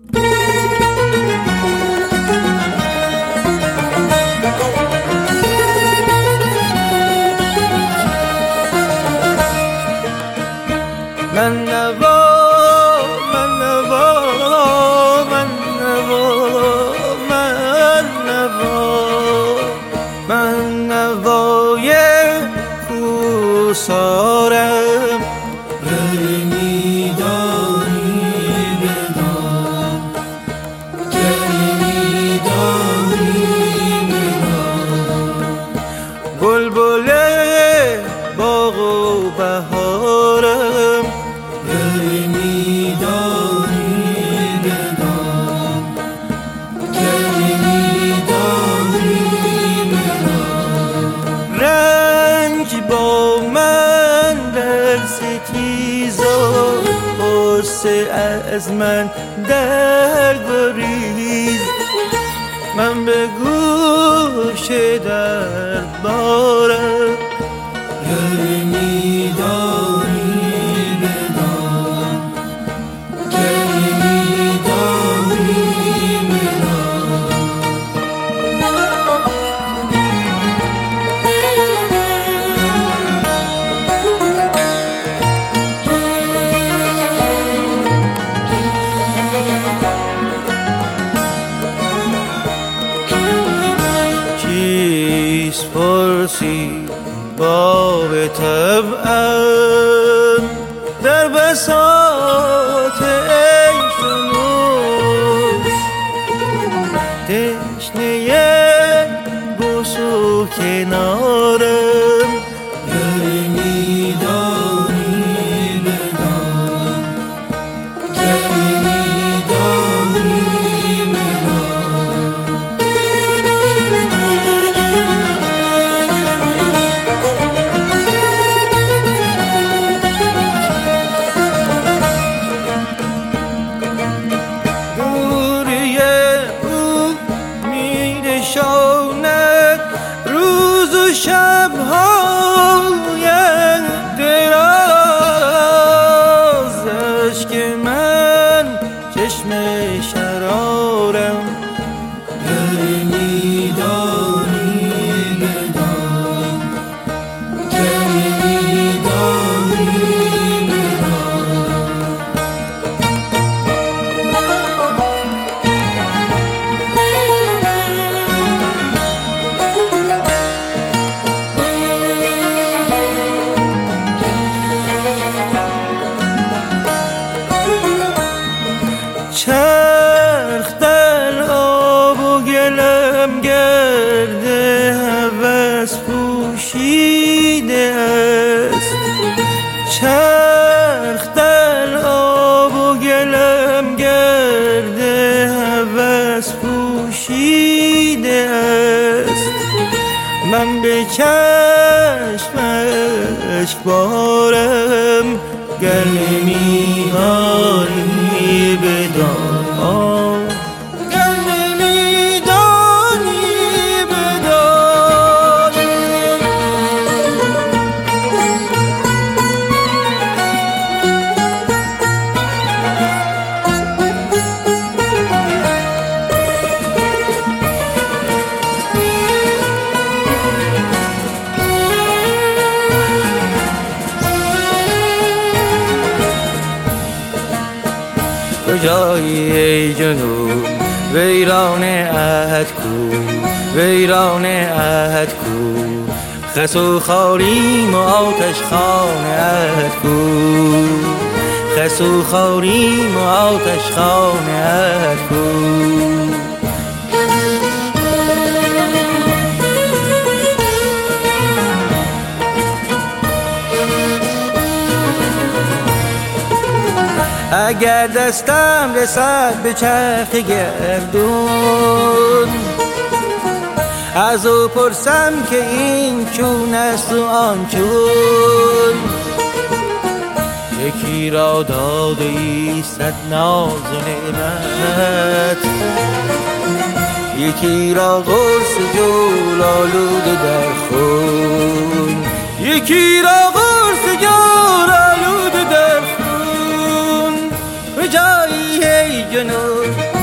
من نوا من نوا من نوا من نوا من نوای کوسارم گر می‌دانی بدان گر می‌دانی بدان بلبل باغ و بهارم گر می‌دانی بدان گر می‌دانی بدان رنج با من در ستیز و غصه از من در گریز من به گوش دربارم گر می‌دانی بدان گر می‌دانی چیست پرسی باب طبعم در بساط عیش و نوش تشنه بوس و کنارم گر می‌دانی بدان گر می‌دانی روز و شب‌های دراز اشک من چشم شرارم گر می‌دانی بدان گر می‌دانی چرخ در آب و گلم گرد هوس پوشیده است چرخ در آب و گلم گرد هوس پوشیده است من به چشم اشکبارم گر نمی‌دانی بدان گر نمی‌دانی بدان کجایی ای جنون ویران عهد کو ویران عهد کو خس و خاریم و آتش خانه عهد کو خس و خاریم و آتش خانه عهد کو اگر دستم رسد به چرخ گردون از او پرسم که این چون است و آن چون یکی را داده ای صد ناز و نعمت یکی را قرص جول آلوده در خون یکی را قرص جول آلوده در خون به جایی ای جنون